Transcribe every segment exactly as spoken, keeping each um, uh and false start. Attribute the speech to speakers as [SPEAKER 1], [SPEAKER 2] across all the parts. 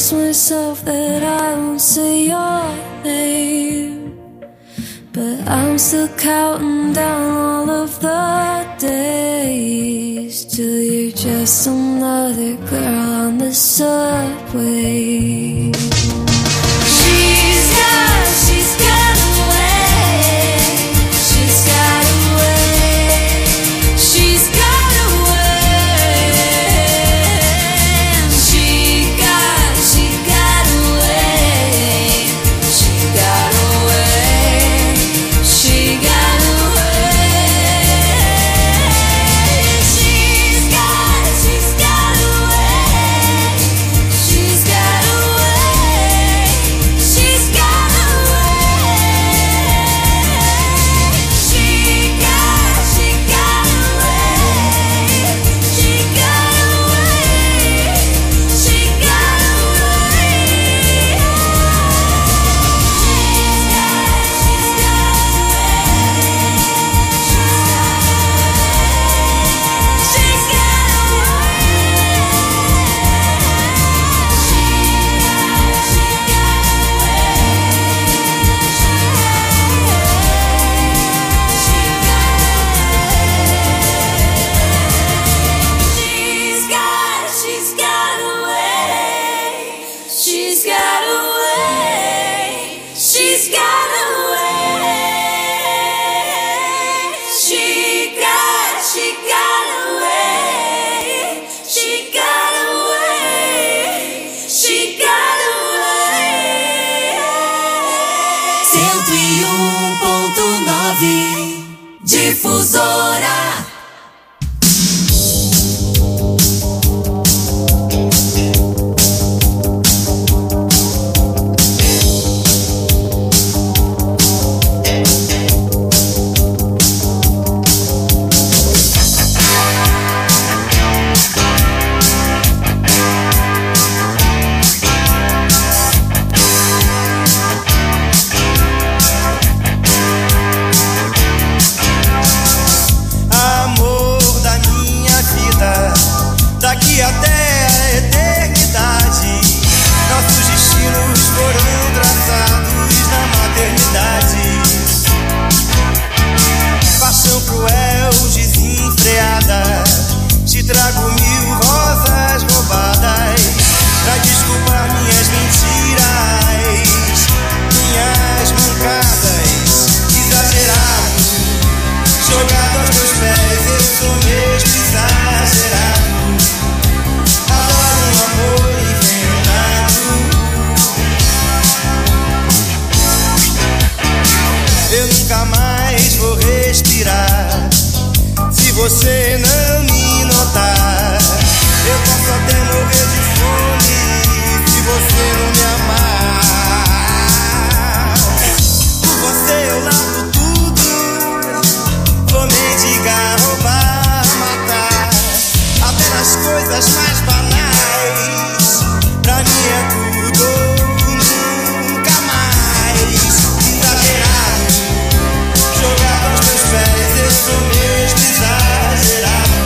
[SPEAKER 1] promise myself that I won't say your name, but I'm still counting down all of the days till you're just another girl on the subway. She's got, she's got away. She's got away. She's got away. She got, she got away. She got away. She got away. She's got, she's got away. She's got away. She's got away. She got, she got away. She got away. She got away. She's got, she's got away. She's got away. She's got away. She got, she got away. She got away. She got away.
[SPEAKER 2] cento e um ponto nove Difusora.
[SPEAKER 3] Amor da minha vida, daqui até a eternidade. Nossos destinos foram traçados na maternidade. Paixão cruel, desenfreada, te trago mil rosas roubadas pra desculpar minhas mentiras, minhas mancadas, exagerado. Jogado aos teus pés, eu sou mesmo exagerado. Adoro um amor envenenado. Eu nunca mais vou respirar se você não me notar. Eu posso até morrer de fome se você não me amar. Por você eu largo tudo. Vou mendigar, roubar, matar, até nas coisas mais banais. Pra mim é tudo ou nunca mais. Exagerado, jogado aos teus pés, eu sou mesmo exagerado.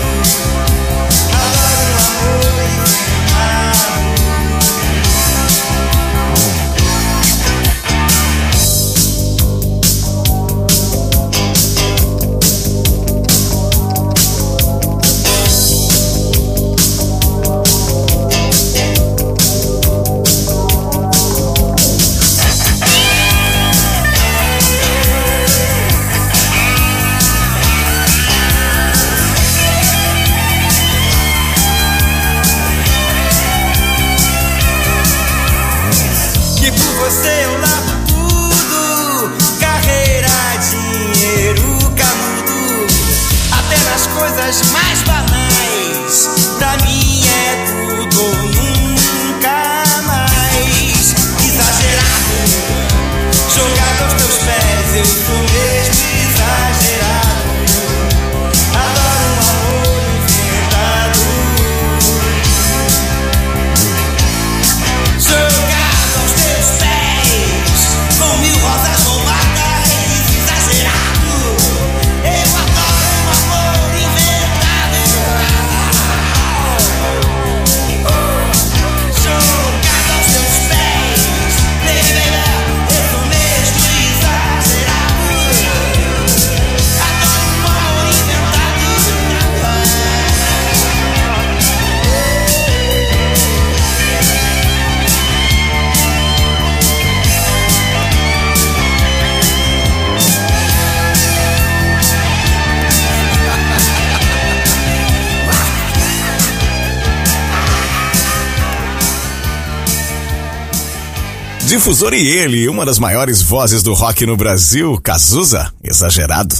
[SPEAKER 4] Difusora e ele, uma das maiores vozes do rock no Brasil, Cazuza, exagerado.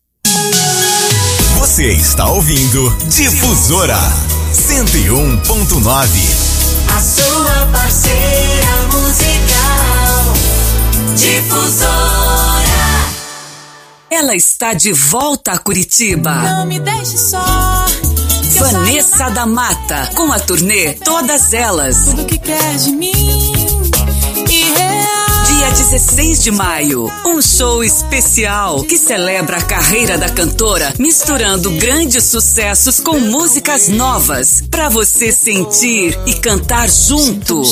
[SPEAKER 4] Você está ouvindo Difusora cento e um ponto nove.
[SPEAKER 2] A sua parceira musical, Difusora.
[SPEAKER 5] Ela está de volta a Curitiba.
[SPEAKER 6] Não me deixe só.
[SPEAKER 5] Vanessa da Mata, com a turnê Todas Elas.
[SPEAKER 6] Tudo que quer de mim.
[SPEAKER 5] Dia dezesseis de maio, um show especial que celebra a carreira da cantora, misturando grandes sucessos com músicas novas, pra você sentir e cantar junto.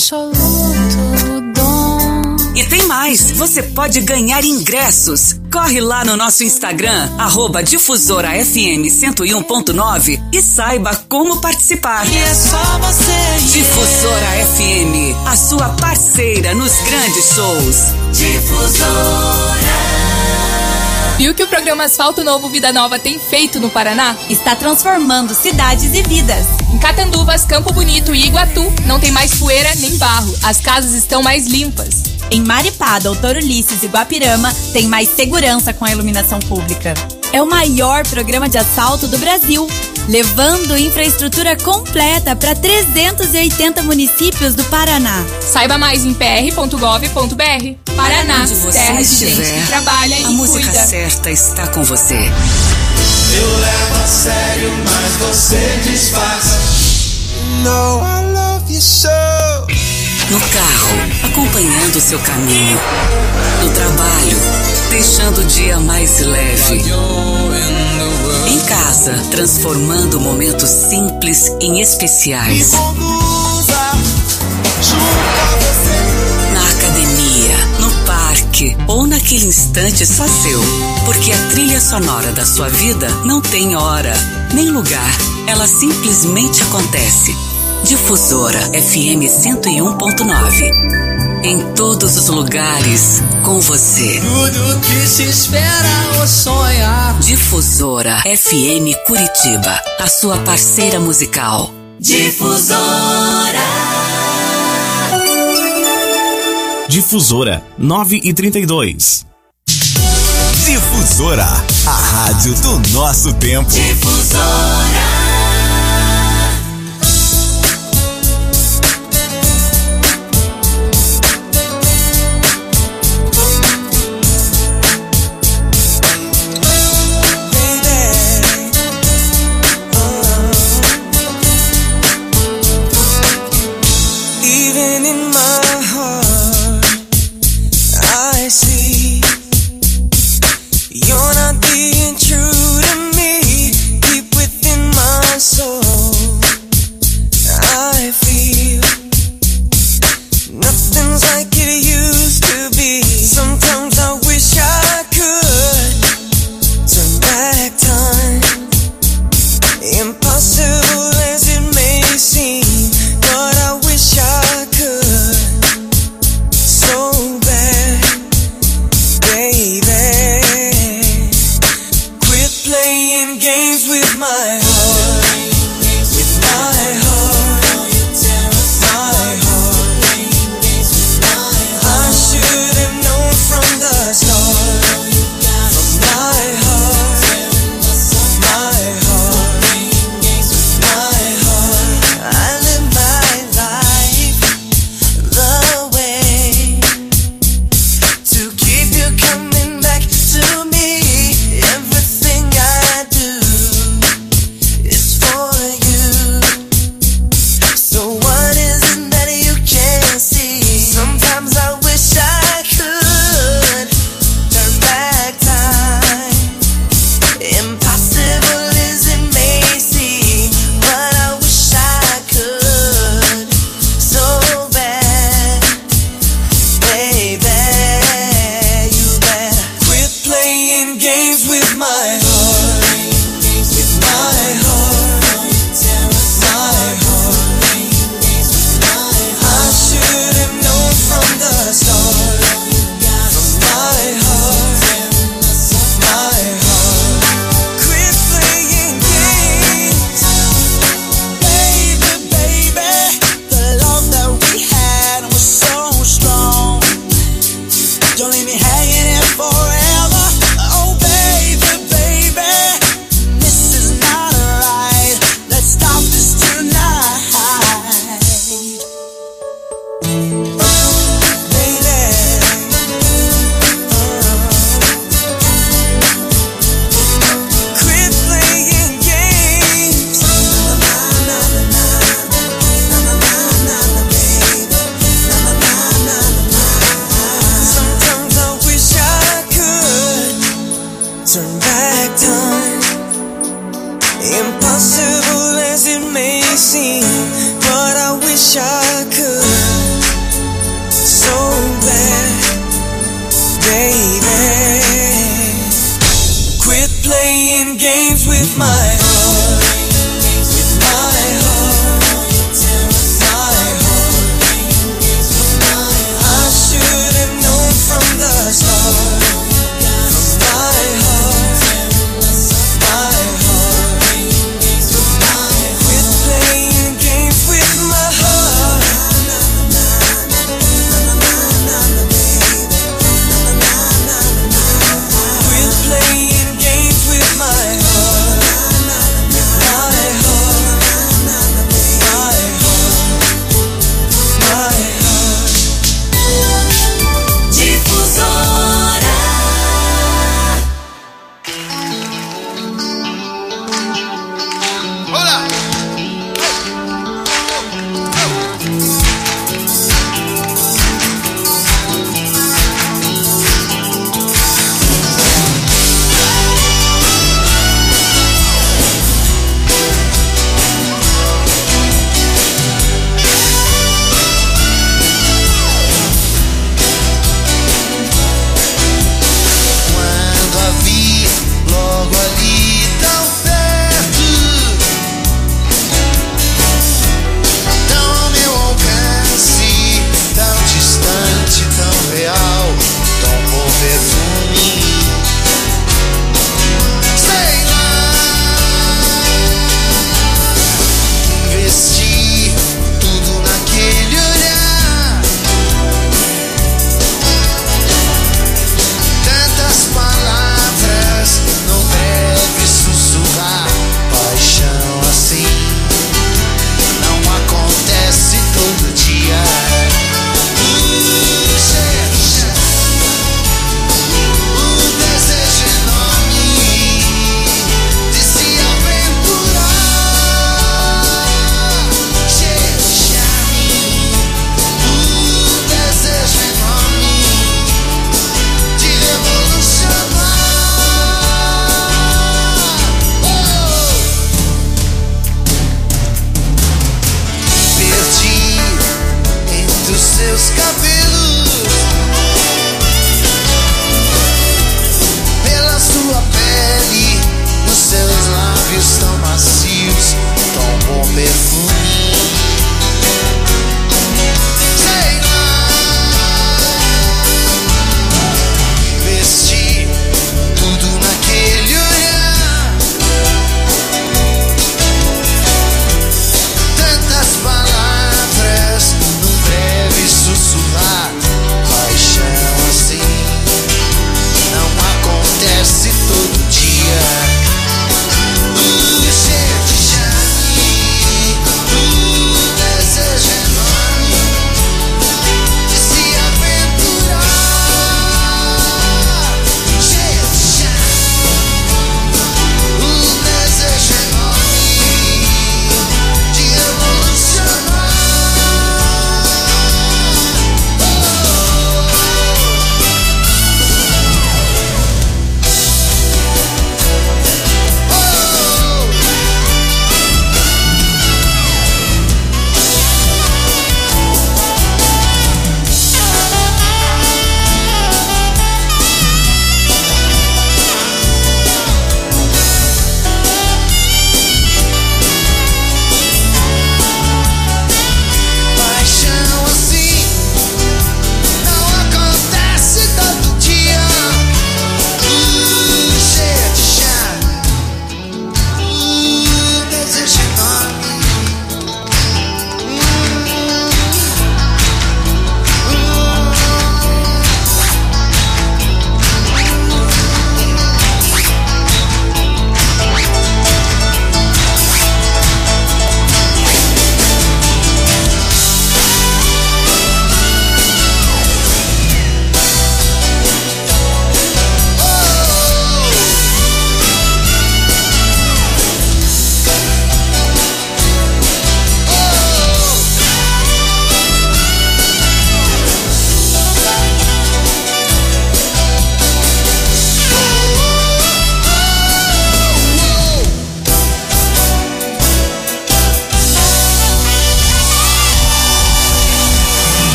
[SPEAKER 5] E tem mais, você pode ganhar ingressos. Corre lá no nosso Instagram, arroba Difusora F M cento e um ponto nove e saiba como participar.
[SPEAKER 6] E é só você.
[SPEAKER 5] Difusora F M, a sua parceira nos grandes shows.
[SPEAKER 2] Difusora.
[SPEAKER 7] Viu que o programa Asfalto Novo Vida Nova tem feito no Paraná?
[SPEAKER 8] Está transformando cidades e vidas.
[SPEAKER 7] Em Catanduvas, Campo Bonito e Iguatu, não tem mais poeira nem barro. As casas estão mais limpas.
[SPEAKER 8] Em Maripá, Doutor Ulisses e Guapirama, tem mais segurança com a iluminação pública. É o maior programa de asfalto do Brasil, levando infraestrutura completa para trezentos e oitenta municípios do Paraná.
[SPEAKER 7] Saiba mais em p r ponto gov ponto b r. Paraná,
[SPEAKER 5] onde você
[SPEAKER 7] terra de gente
[SPEAKER 5] estiver,
[SPEAKER 7] que trabalha
[SPEAKER 5] a
[SPEAKER 7] e
[SPEAKER 5] música
[SPEAKER 7] cuida.
[SPEAKER 5] certa está com você.
[SPEAKER 3] Eu levo a sério, mas você disfarça. No, I love you so.
[SPEAKER 5] No carro, acompanhando o seu caminho. No trabalho, deixando o dia mais leve. Em casa, transformando momentos simples em especiais. Na academia, no parque ou naquele instante só seu. Porque a trilha sonora da sua vida não tem hora, nem lugar. Ela simplesmente acontece. Difusora F M cento e um ponto nove. Em todos os lugares, com você.
[SPEAKER 2] Tudo que se espera ou sonhar.
[SPEAKER 5] Difusora F M Curitiba, a sua parceira musical.
[SPEAKER 2] Difusora.
[SPEAKER 9] Difusora nove e trinta e dois.
[SPEAKER 4] Difusora, a rádio do nosso tempo.
[SPEAKER 2] Difusora.
[SPEAKER 3] I could, so bad, baby. Quit playing games with my heart, with my heart, my heart. I should have known from the start, from my heart, my heart. Quit playing games with my heart. Quit playing games with my heart.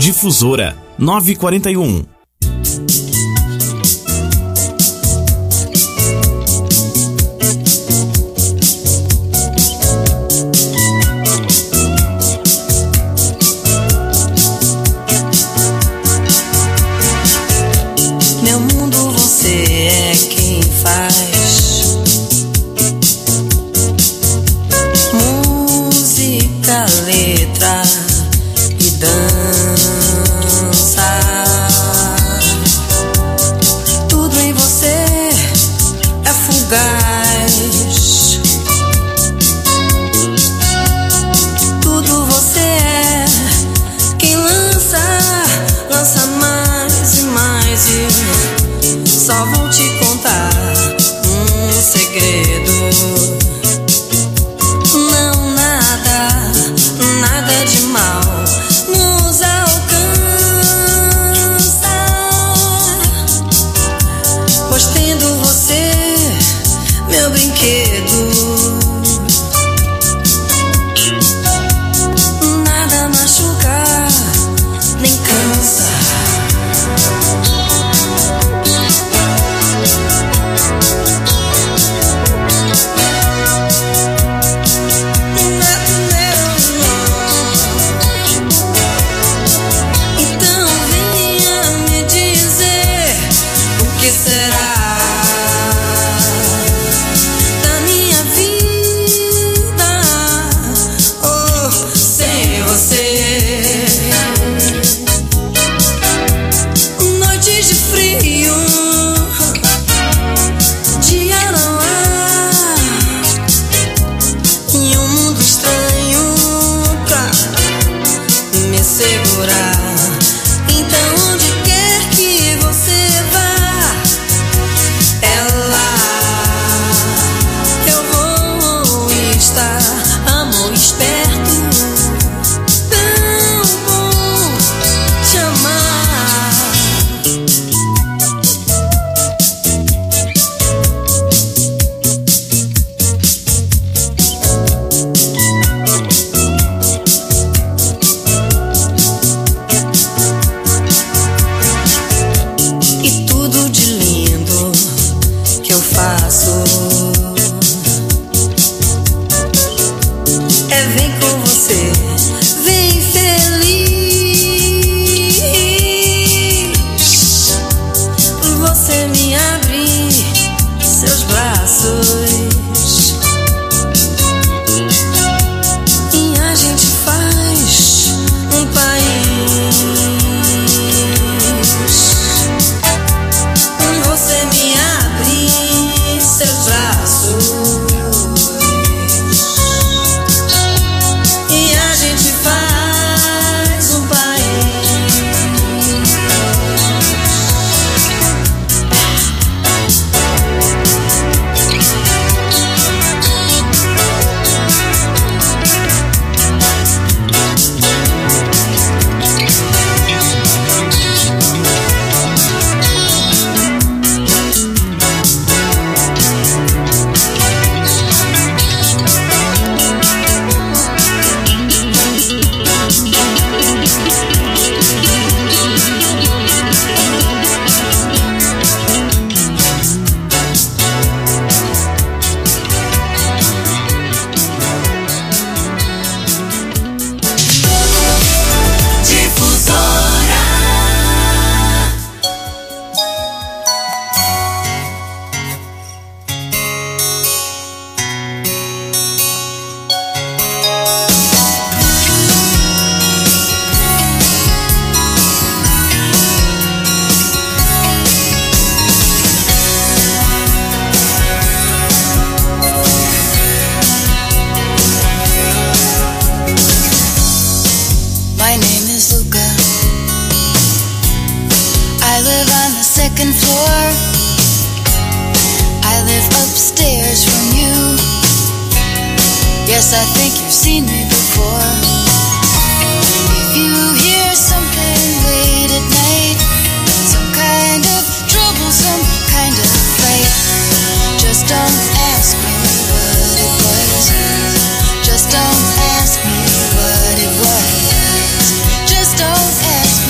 [SPEAKER 9] Difusora nove e quarenta e um.
[SPEAKER 2] Meu mundo, você é quem faz. Música, letra e dança. Tudo em você é fugaz. Tudo você é quem lança, lança mais e mais e só vou te contar um segredo. Não, nada, nada de mal nos alcança, pois tendo você, meu brinquedo, nada machuca, nem cansa. Então venha me dizer o que será da minha vida, oh, sem você. Noites de frio, dia não há, e um mundo estranho pra me segurar. Então onde quer que você vá, é lá eu vou estar, amor esperto, tão bom te amar. E tudo de lindo que eu faço é vem com você, vem feliz. Você me abre seus braços e a gente faz um país. Você me abre seus braços e a gente faz um país.
[SPEAKER 1] My name is Luca. I live on the second floor. I live upstairs from you. Yes, I think you've seen me before. If you hear something late at night, some kind of trouble, some kind of fight, just don't ask me what it was. Just don't ask me what it was. Just don't ask me.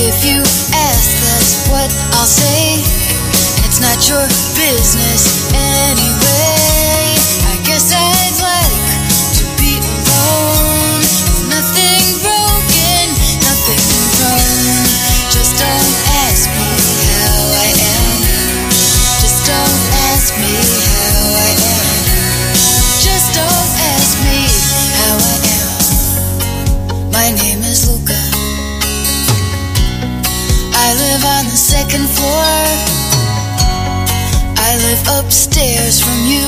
[SPEAKER 1] If you ask, that's what I'll say. It's not your business anyway. I guess I'd like to be alone, with nothing broken, nothing wrong. Just don't ask me how I am. Just don't ask me how I am. Just don't ask me how I am. My name is Luca. I live on the second floor. I live upstairs from you.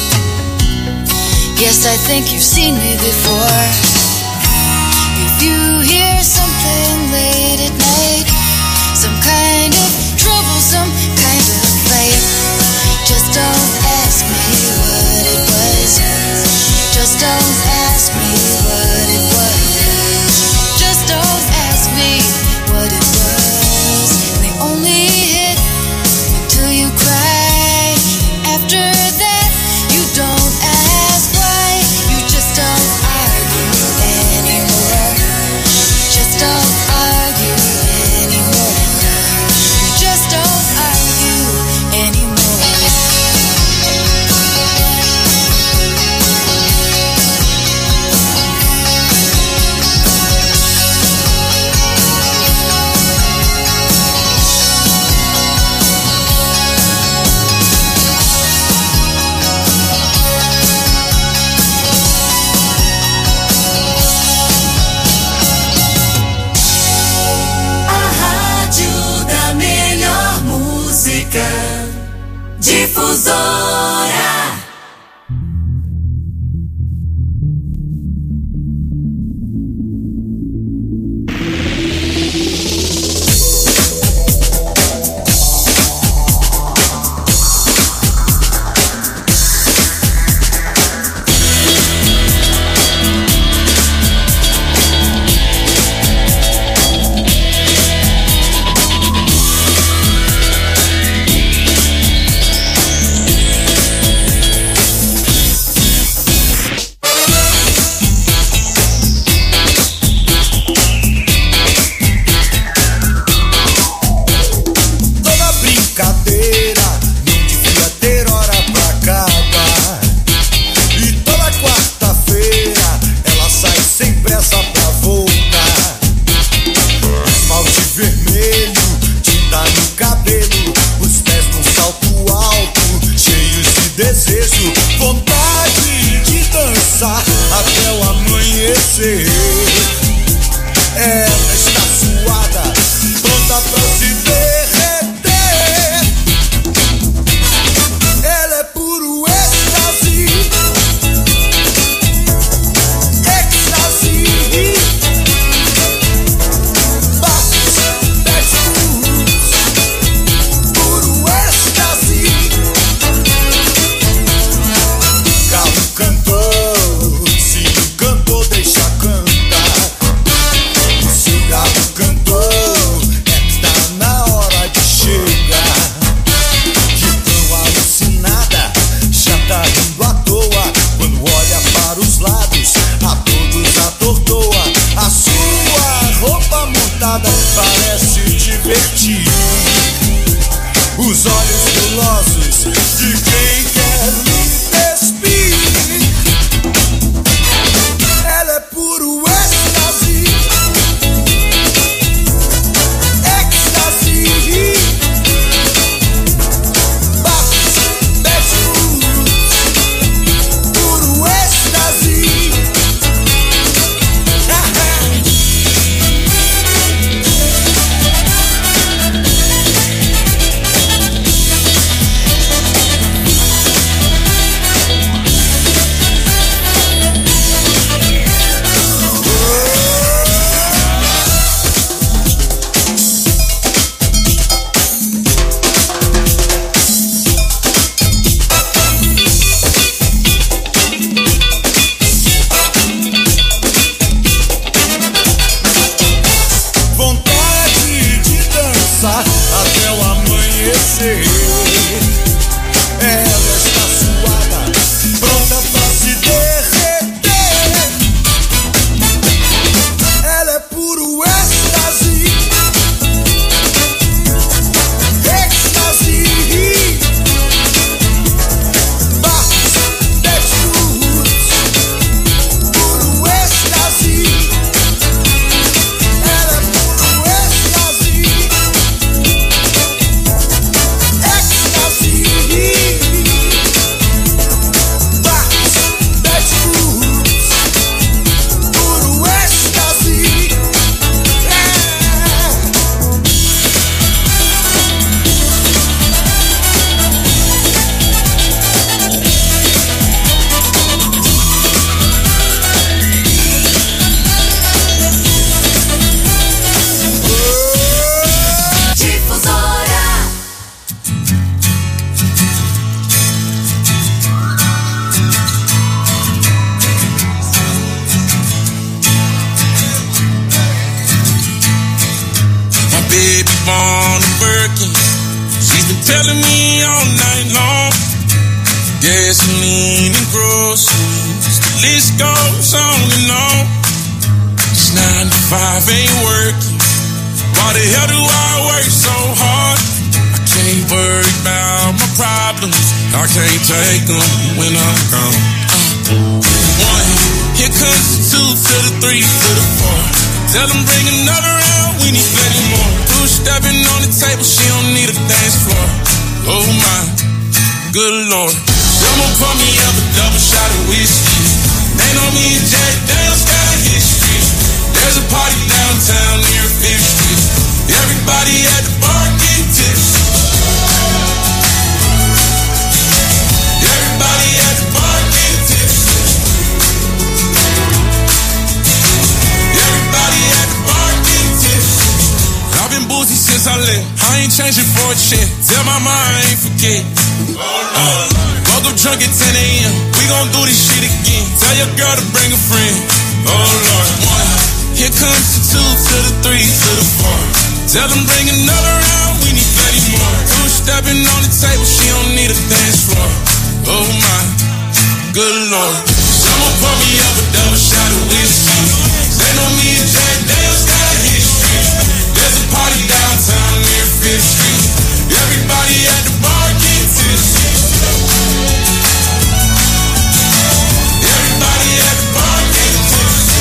[SPEAKER 1] Yes, I think you've seen me before. If you hear something late at night, some kind of trouble, some kind of fight, just don't ask me what it was. Just don't ask me what it was. Just don't ask me what it was. They only hit until you cry. After that, you don't ask why. You just don't argue anymore. Just don't argue anymore. You
[SPEAKER 10] on the Birkin. She's been telling me all night long. Gasoline and groceries, the list goes on and on. It's nine to five, ain't working. Why the hell do I work so hard? I can't worry about my problems. I can't take them when I'm gone. Uh, one, here comes the two to the three to the four. Tell them bring another round, we need plenty more. Two stepping on the table, she don't need a dance floor. Oh my, good Lord. Someone pour me up a double shot of whiskey. They know me and Jack Daniels got a history. There's a party downtown near Fifth Street. Everybody at the bar getting tipsy. Everybody at the bar getting tipsy. Everybody at the bar getting tipsy. I've been boozy since I left. I ain't changing for a check. Tell my mind I ain't forget. Uh, woke up drunk at ten a.m. We gon' do this shit again. Tell your girl to bring a friend. Oh Lord, one. Here comes the two to the three to the four. Tell them bring another round, we need plenty more. Two stepping on the table, she don't need a dance floor. Oh my, good Lord. Someone pour me up a double shot of whiskey. They know me and Jack Daniels got a history. There's a party downtown near Fifth Street. Everybody at the bar getting tipsy. Everybody at the bar getting tipsy.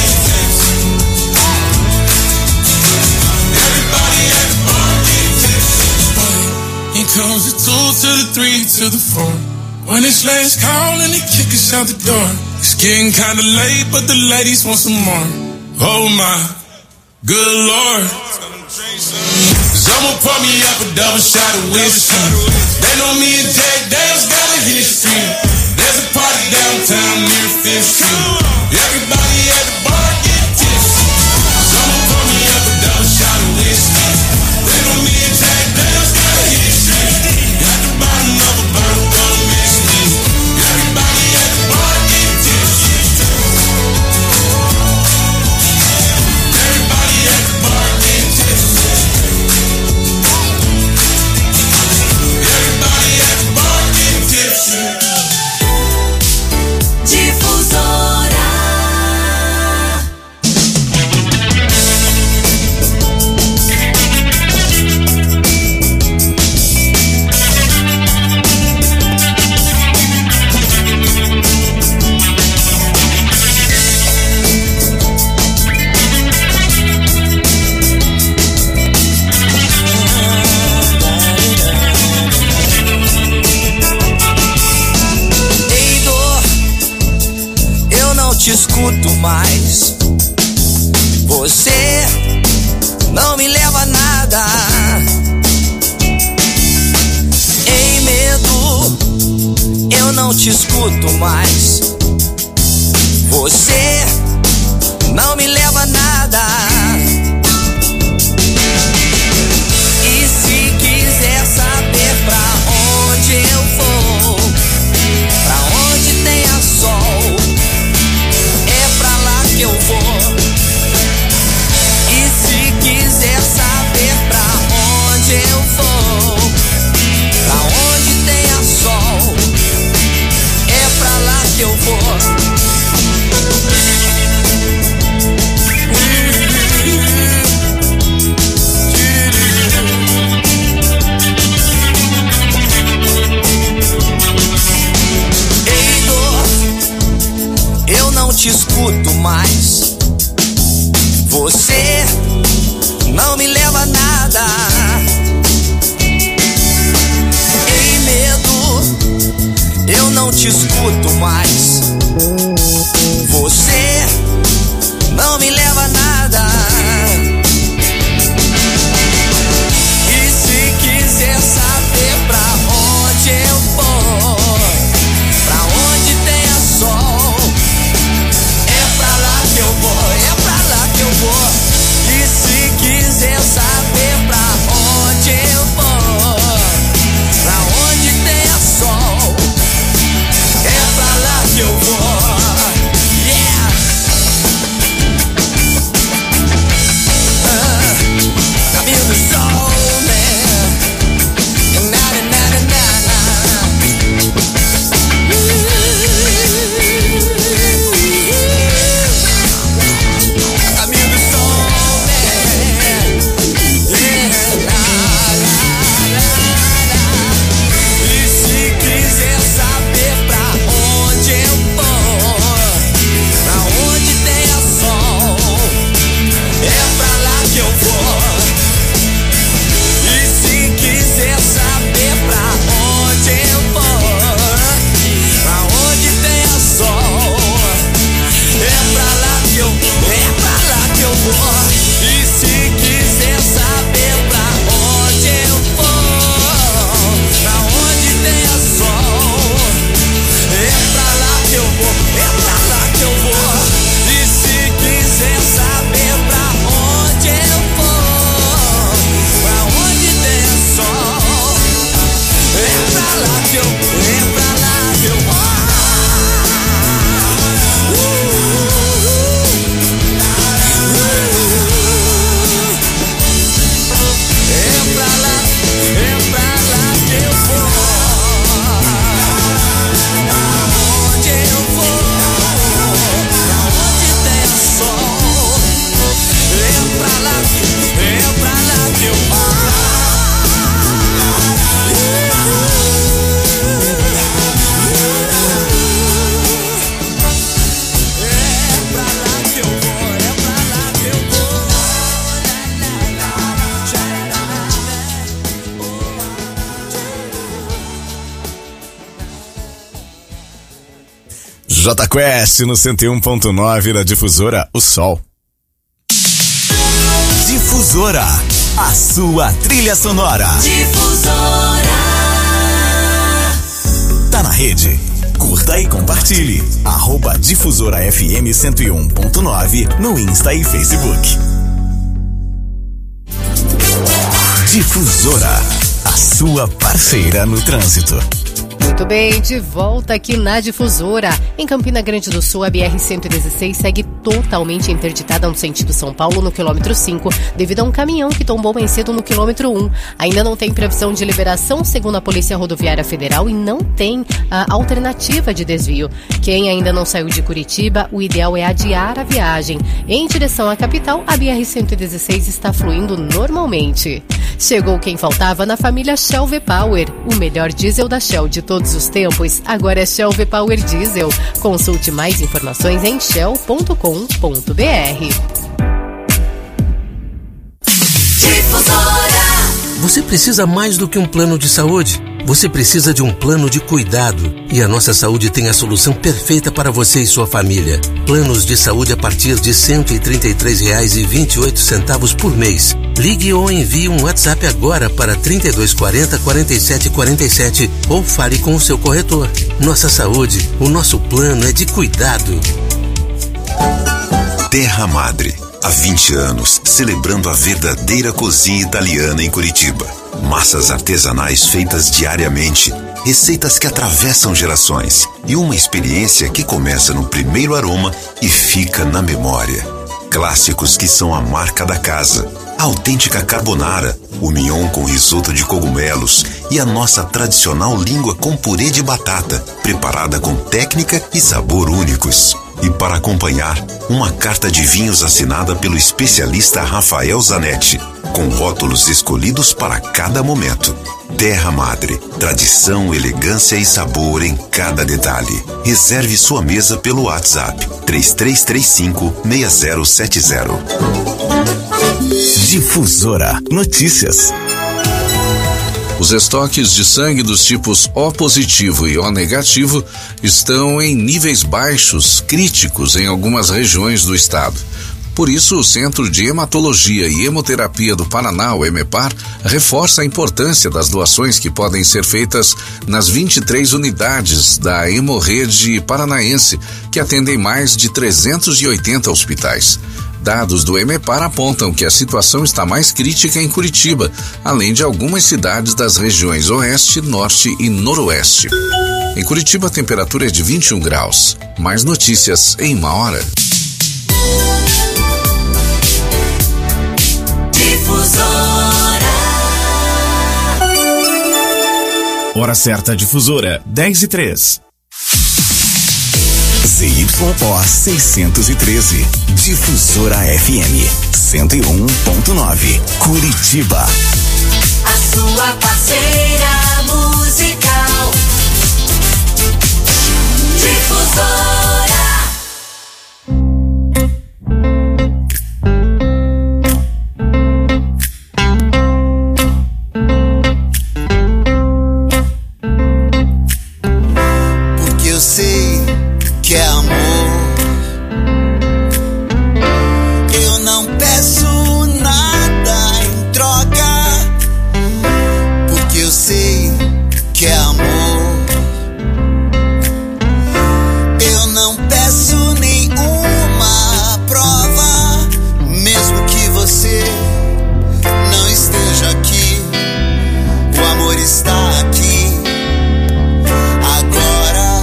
[SPEAKER 10] Here comes the two to the three to the four. When it's last call and they kick us out the door. It's getting kinda late, but the ladies want some more. Oh my, good Lord. Someone pour me up a double shot of whiskey. They know me and Jack Daniels got a history. There's a party downtown near Fifth Street. Everybody at the bar get tipsy. Someone pour me up a double shot of whiskey. They know me and Jack Daniels got a history. Got the bottom of a bottle, don't miss me. Everybody at the bar get tipsy. Everybody at the bar get tipsy. Everybody at the bar get tipsy.
[SPEAKER 2] Difusora.
[SPEAKER 3] Te escuto mais. Você não me leva a nada. Em medo, eu não te escuto mais. Você não me leva a nada. E se quiser saber pra onde eu vou, pra onde tenha sol, eu vou. E se quiser saber pra onde eu vou, pra onde tenha sol, é pra lá que eu vou. Ei, dor, eu não te escuto mais. Você não me leva a nada. Em medo, eu não te escuto mais. Você não me leva a nada. E se quiser saber pra onde eu vou, pra onde tenha sol, é pra lá que eu vou, é pra lá que eu vou. E se quiser saber pra onde eu vou, pra onde tenha sol, é pra lá que eu vou. vou. E se quiser saber pra onde eu vou, pra onde tenha sol, é pra lá que eu vou, é pra lá que eu vou. E se quiser saber pra onde eu vou, pra onde tenha sol, é pra lá que eu vou, é pra lá que eu vou.
[SPEAKER 4] J Quest no cento e um ponto nove da Difusora, o Sol. Difusora, a sua trilha sonora.
[SPEAKER 2] Difusora.
[SPEAKER 4] Tá na rede? Curta e compartilhe. Arroba Difusora F M cento e um ponto nove no Insta e Facebook. Difusora, a sua parceira no trânsito.
[SPEAKER 11] Muito bem, de volta aqui na Difusora. Em Campina Grande do Sul, a B R cento e dezesseis segue totalmente interditada no sentido São Paulo, no quilômetro cinco, devido a um caminhão que tombou mais cedo no quilômetro um. Ainda não tem previsão de liberação, segundo a Polícia Rodoviária Federal, e não tem a alternativa de desvio. Quem ainda não saiu de Curitiba, o ideal é adiar a viagem. Em direção à capital, a B R cento e dezesseis está fluindo normalmente. Chegou quem faltava na família Shell V-Power, o melhor diesel da Shell de todos os tempos. Agora é Shell V-Power Diesel. Consulte mais informações em shell ponto com ponto b r.
[SPEAKER 12] Você precisa mais do que um plano de saúde. Você precisa de um plano de cuidado. E a Nossa Saúde tem a solução perfeita para você e sua família. Planos de saúde a partir de cento e trinta e três reais e vinte e oito centavos por mês. Ligue ou envie um WhatsApp agora para trinta e dois quarenta, quarenta e sete quarenta e sete ou fale com o seu corretor. Nossa Saúde, o nosso plano é de cuidado.
[SPEAKER 13] Terra Madre, há vinte anos, celebrando a verdadeira cozinha italiana em Curitiba. Massas artesanais feitas diariamente, receitas que atravessam gerações e uma experiência que começa no primeiro aroma e fica na memória. Clássicos que são a marca da casa. A autêntica carbonara, o mignon com risoto de cogumelos e a nossa tradicional língua com purê de batata, preparada com técnica e sabor únicos. E para acompanhar, uma carta de vinhos assinada pelo especialista Rafael Zanetti, com rótulos escolhidos para cada momento. Terra Madre, tradição, elegância e sabor em cada detalhe. Reserve sua mesa pelo WhatsApp três três três cinco, seis zero sete zero.
[SPEAKER 4] Difusora Notícias.
[SPEAKER 14] Os estoques de sangue dos tipos O positivo e O negativo estão em níveis baixos, críticos em algumas regiões do estado. Por isso, o Centro de Hematologia e Hemoterapia do Paraná, o EMEPAR, reforça a importância das doações que podem ser feitas nas vinte e três unidades da Hemorrede Paranaense, que atendem mais de trezentos e oitenta hospitais. Dados do EMEPAR apontam que a situação está mais crítica em Curitiba, além de algumas cidades das regiões Oeste, Norte e Noroeste. Em Curitiba, a temperatura é de vinte e um graus. Mais notícias em uma hora.
[SPEAKER 9] Hora certa, Difusora, dez e três.
[SPEAKER 4] Z Y O seiscentos e treze, Difusora F M cento e um ponto nove, Curitiba.
[SPEAKER 2] A sua parceira musical. Difusora.
[SPEAKER 3] Porque eu sei que é amor. Eu não
[SPEAKER 15] peço nenhuma prova, mesmo que você não esteja aqui, o amor está aqui agora.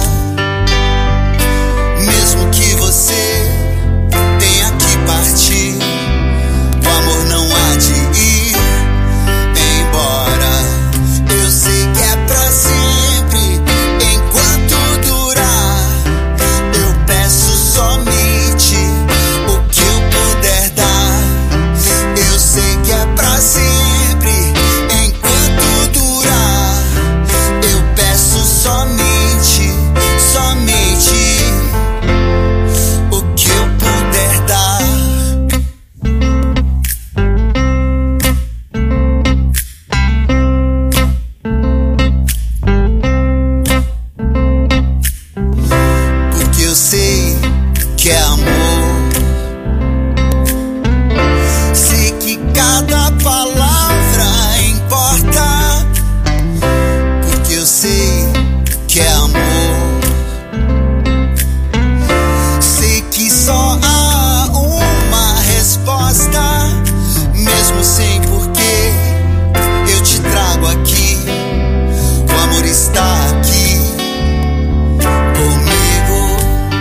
[SPEAKER 15] Mesmo que você tenha que partir, o amor não há de ir embora. Eu sei que é pra sempre, enquanto durar. Eu peço somente o que eu puder dar. Eu sei que é pra sempre, enquanto durar. Eu peço somente, somente o que eu puder dar. Porque eu sei que é amor. Sei que cada palavra importa. Porque eu sei que é amor. Sei que só há uma resposta, mesmo sem porquê. Eu te trago aqui, o amor está aqui comigo.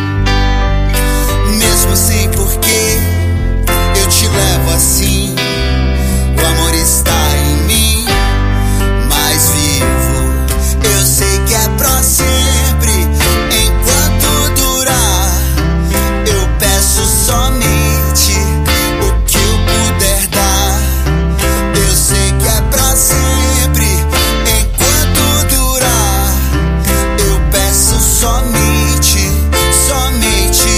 [SPEAKER 15] Mesmo sem porquê, eu te levo assim. O amor está em mim, mais vivo. Eu sei que é pra sempre, enquanto durar. Eu peço somente o que eu puder dar. Eu sei que é pra sempre, enquanto durar. Eu peço somente, somente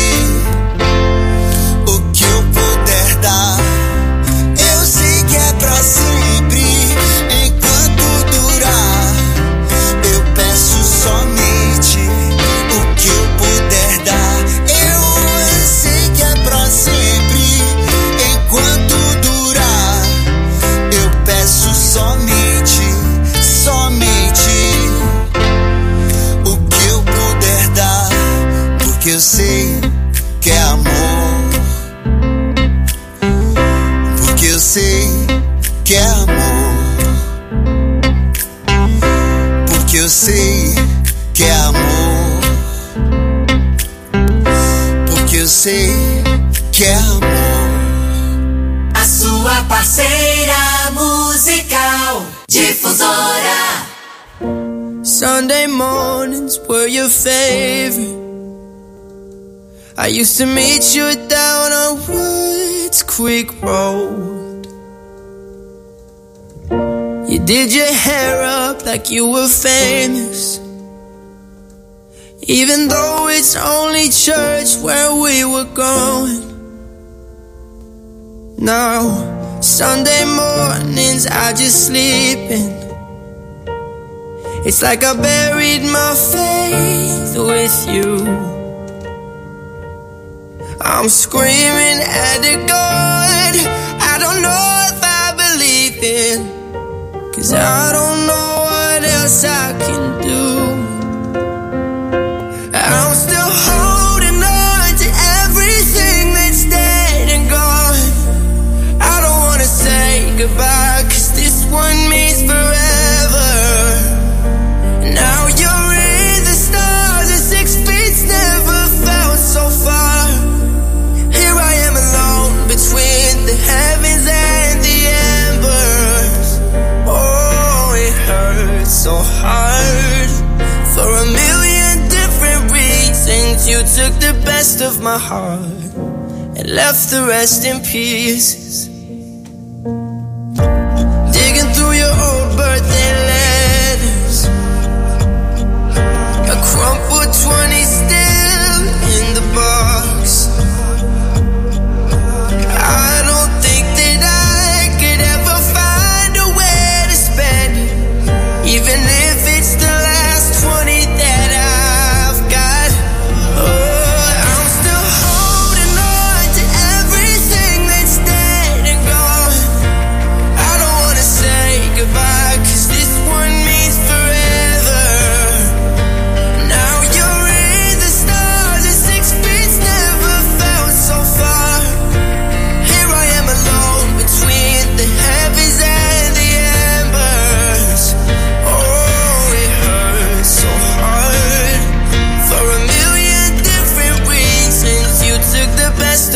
[SPEAKER 15] o que eu puder dar. Eu sei que é pra sempre, enquanto durar. Eu peço somente o que eu puder dar. Eu sei que é pra sempre, enquanto durar. Eu peço somente, somente o que eu puder dar. Porque eu sei que é amor. Porque eu sei que é amor. Porque eu sei que é amor. Porque eu sei que é amor.
[SPEAKER 2] A sua parceira musical, Difusora.
[SPEAKER 16] Sunday mornings were your favorite. I used to meet you down on Woods Creek Road. You did your hair up like you were famous, even though it's only church where we were going. Now, Sunday mornings I just sleep in. It's like I buried my faith with you. I'm screaming at the God I don't know if I believe in, 'cause I don't know what else I can do. I'm still holding on to everything that's dead and gone. I don't wanna say goodbye, 'cause this one means forever. Now you're in the stars and six feet never felt so far. Here I am alone between the heavens and the embers. Oh, it hurts so hard. For a million different reasons, you took the best of my heart and left the rest in pieces. Digging through your old birthday letters, a crumpled twenty still in the box. I don't think that I could ever find a way to spend it, even if it's the last twenty that I've got. Oh, I'm still holding on to everything that's dead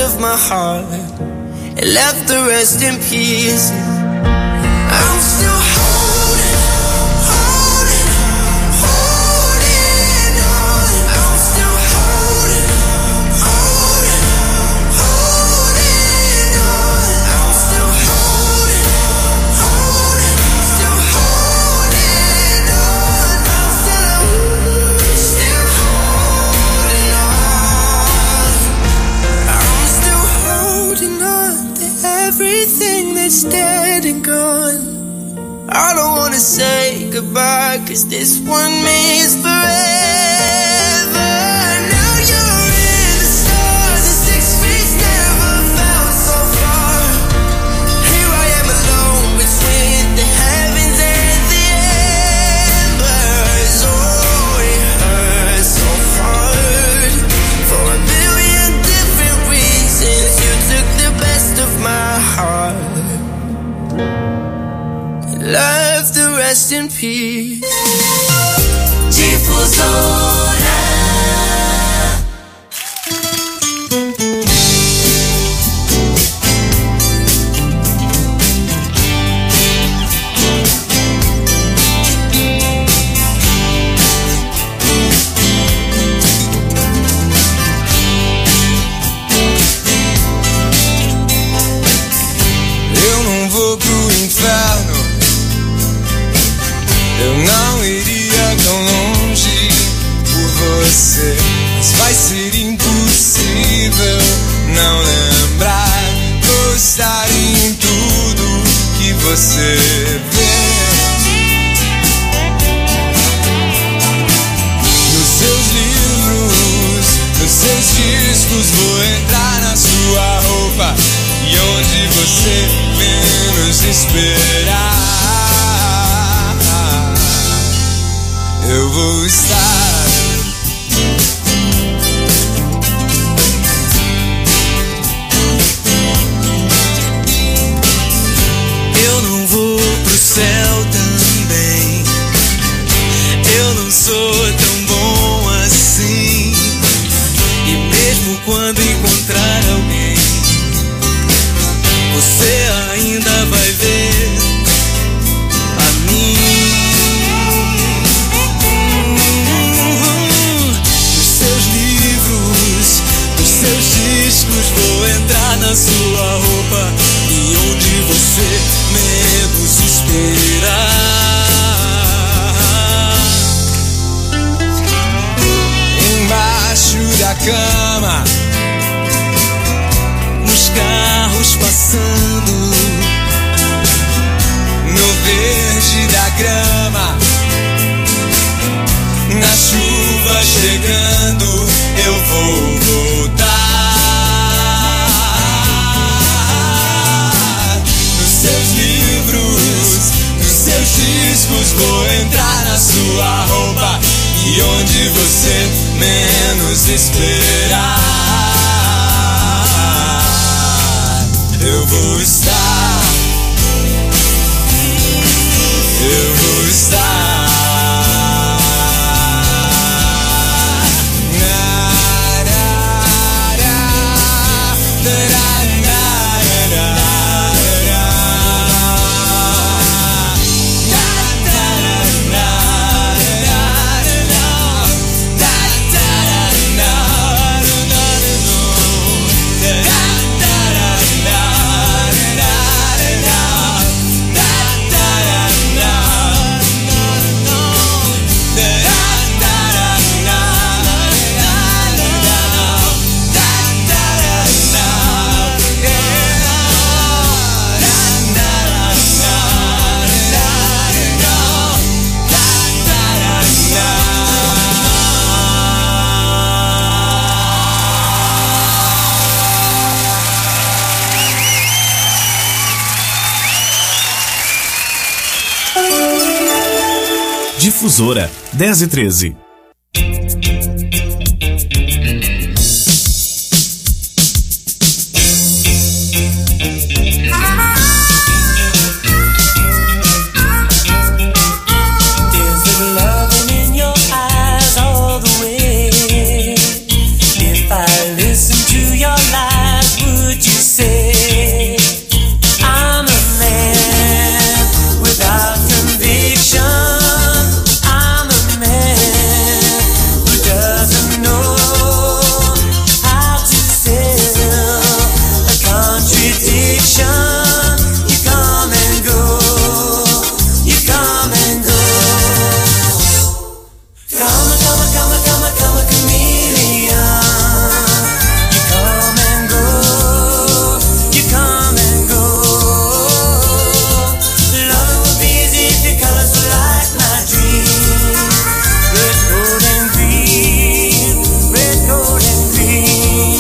[SPEAKER 16] of my heart and left the rest in peace. I'm still holding, holding, holding on. I'm still holding, holding, holding on. I'm still holding, holding, still holding on. I'm still, still holding on. I'm still holding on to everything that's dead and gone. I don't wanna say goodbye, cause this one means forever. Now you're in the stars, the six feet never felt so far. Here I am alone between the heavens and the embers. Oh, it hurts so hard. For a million different reasons, you took the best of my heart, left the rest in peace.
[SPEAKER 2] Difusora.
[SPEAKER 16] Eu não vou pro inferno, eu não iria tão longe por você, mas vai ser impossível não lembrar, gostar em tudo que você vê. Nos seus livros, nos seus discos, vou entrar na sua roupa e onde você menos esperar, eu vou estar. Eu não vou pro céu também, eu não sou tão bom assim, e mesmo quando encontrar alguém, você ainda vai ver a mim. Nos seus livros, nos seus discos, vou entrar na sua roupa e onde você menos esperar. Embaixo da cama, nos carros passando, no verde da grama, na chuva chegando, eu vou voltar. Nos seus livros, nos seus discos, vou entrar na sua roupa e onde você menos esperar, eu vou estar, eu vou estar.
[SPEAKER 9] Difusora dez e treze.
[SPEAKER 2] If I listen to your lies,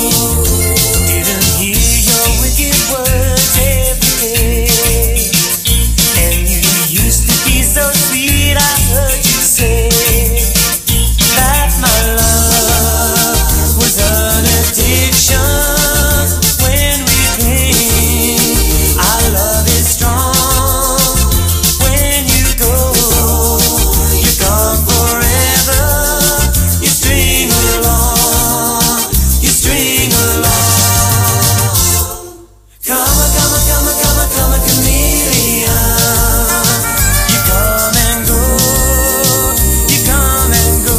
[SPEAKER 16] Didn't hear your wicked words every day. And you used to be so sweet, I heard you say that my love was an addiction. When we cling, our love is strong. When you go, you're gone forever. You string along, you string along. Come on, come on, come on, come on, come on, chameleon. You come and go, you come and go.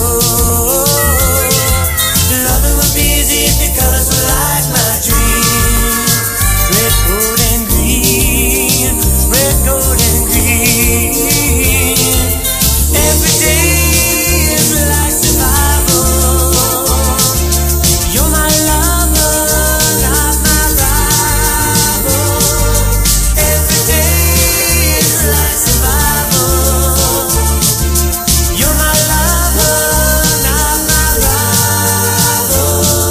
[SPEAKER 16] Loving would be easy if your colors were like my dream. Red, gold, and green. Red, gold, and green. Every day is like survival. You're my lover, not my rival. Every day is like survival. You're my lover, not my rival.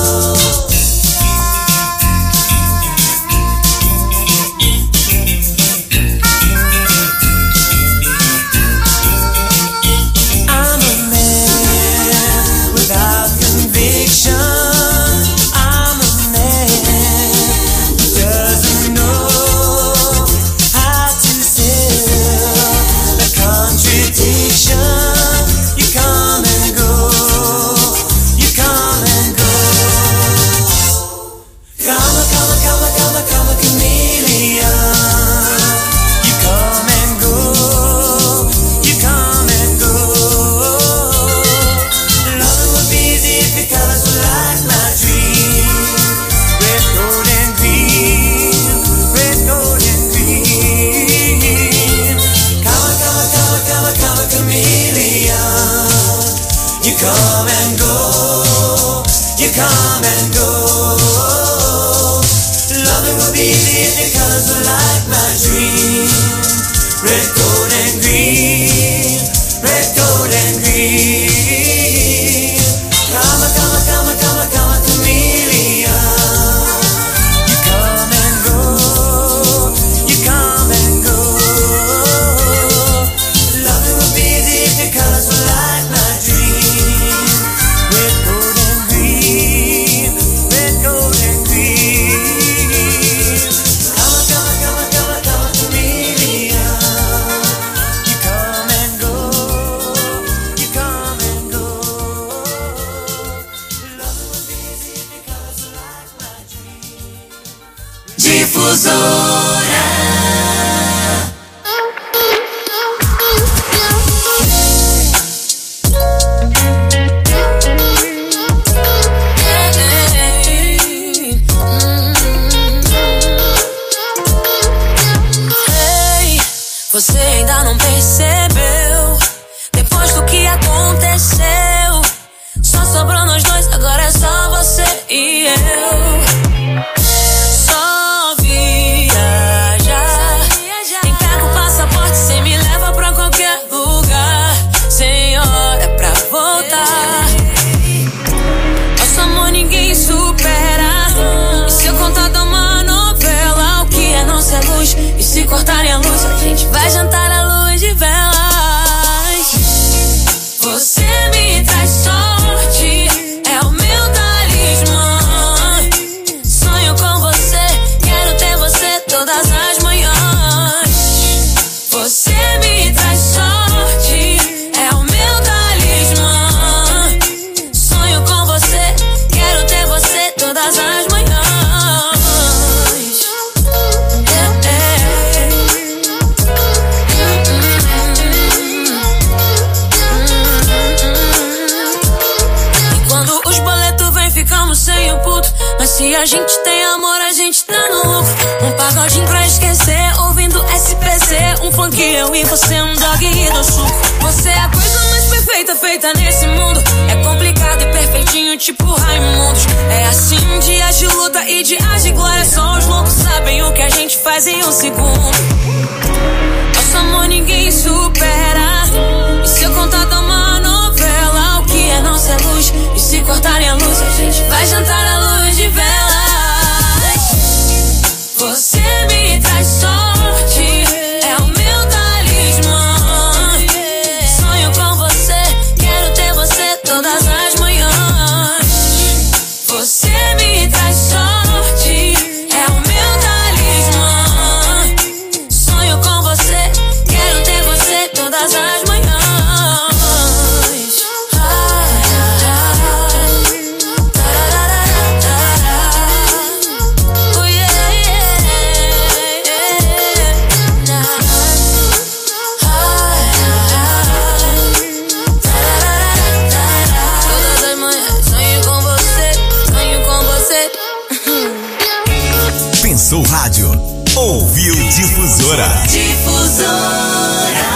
[SPEAKER 16] I'm a man without conviction. I'm a man who doesn't know how to sell the contradiction. You come and go, you come and go. Come on, come on, come on, come on, come on, chameleon. You come and go, you come and go. Loving would be easy if your colors were like my dream. Red, gold, and green. Red, gold, and green. Come on, come on, come on, come on, come on, chameleon. You come and go, you come and go. Loving would be easy if your colors were like my dream. Red, gold, and green. Red, gold, and green. Come on, come on, come on, come on, come on, chameleon. You come and go, you come and go. Loving would be easy if your colors were like my dream. Red, gold, and green. Red, gold, and green. Come on, come on, come on, come on, come on, chameleon. You come and go, you come and go. Loving would be easy if your colors were like my dream.
[SPEAKER 2] Difusora.
[SPEAKER 1] Ei, você ainda não percebeu? Depois do que aconteceu, só sobrou nós dois, agora é só você e eu. Só viajar. Nem pega o passaporte, cê me leva pra qualquer lugar. Sem hora pra voltar. Nosso amor ninguém supera. E se eu contar de uma novela, o que é nossa luz? E se cortarem a luz, a gente vai jantar à luz de velas. Você me traz sorte, é o meu talismã. Sonho com você, quero ter você todas as manhãs. Você me traz sorte, é o meu talismã. Sonho com você, quero ter você todas as manhãs. É, é. E quando os boletos vêm, ficamos sem o puto. Mas se a gente tem amor, a gente tá no lucro. Um pagodinho pra esquecer, ouvindo S P C. Um funk, eu e você, um dog e do suco. Você é a coisa mais perfeita feita nesse mundo. É complicado e perfeitinho, tipo Raimundos. É assim, dias de luta e dias de glória. Só os loucos sabem o que a gente faz em um segundo. Nosso amor ninguém supera. E se eu contar de uma novela, o que é nossa luz? E se cortarem a luz, a gente vai jantar à luz de vela.
[SPEAKER 4] Sul Rádio. Ouviu Difusora.
[SPEAKER 2] Difusora.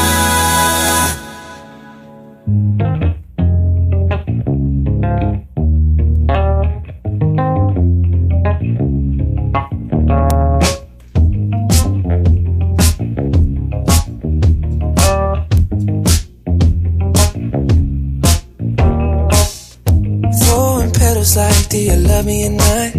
[SPEAKER 6] Throwing petals like, do you love me or not?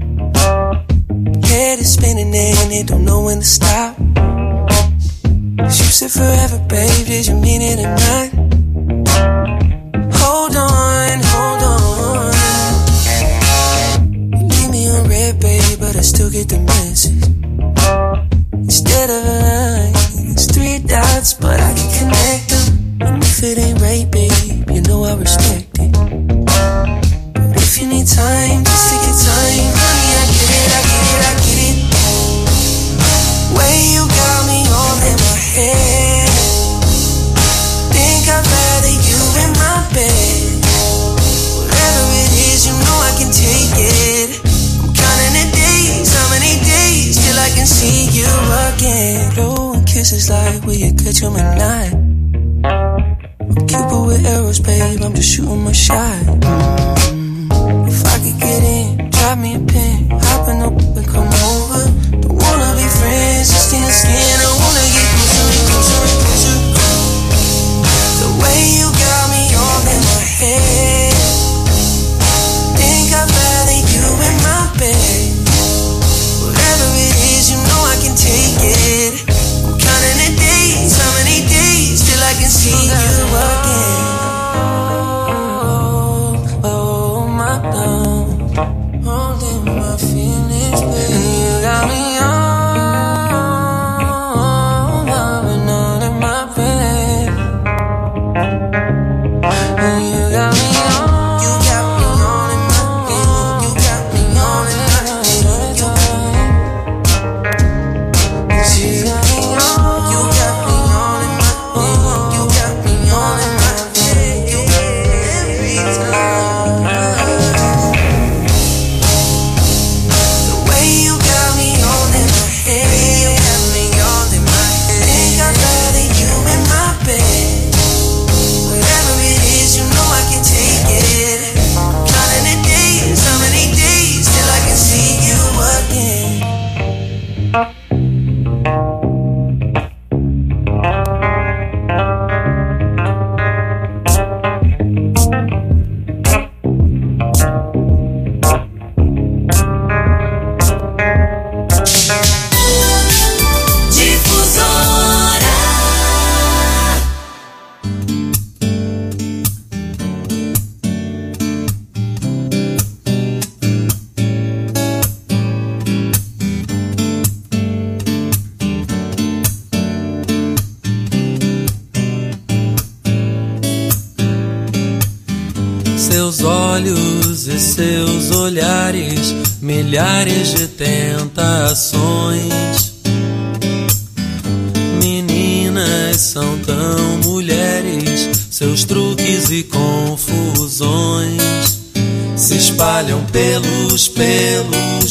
[SPEAKER 6] Head is spinning and it don't know when to stop. You said forever, babe, did you mean it or not? Hold on, hold on. You leave me on red, babe, but I still get the message. Instead of a line, it's three dots, but I can connect them. And if it ain't right, babe, you know I respect it. But if you need time, just take your time, honey, I get it, I get it, I get it. Way you got me all in my head. Think I'd rather you in my bed. Whatever it is, you know I can take it. I'm counting the days, how many days till I can see you again. Blowing kisses like, will you catch 'em or not? I'm Cupid with arrows, babe, I'm just shooting my shot. Mm. If I could get in, drop me a pin, hop in up and come over. Don't wanna be friends, just in the skin, I wanna get closer, closer, closer. The way you got me all in my head. Think I'd rather you in my bed. Whatever it is, you know I can take it. I'm counting the days, how many days till I can see you again. Oh, oh, my love, holding my feelings, baby. And you got me all loving all in my bed. And you got me all, you got me all in my bed. You got me all in my bed. You got me all, you got me all in my bed. You got me all in my bed. You got me every time. The way you got me all in my head. You got me all in my head. Think I'd rather you in my bed. Whatever it is, you know I can take it. Counting the days, how many days till I can see you again.
[SPEAKER 17] Seus olhos e seus olhares, milhares de tentações. Meninas são tão mulheres, seus truques e confusões se espalham pelos pelos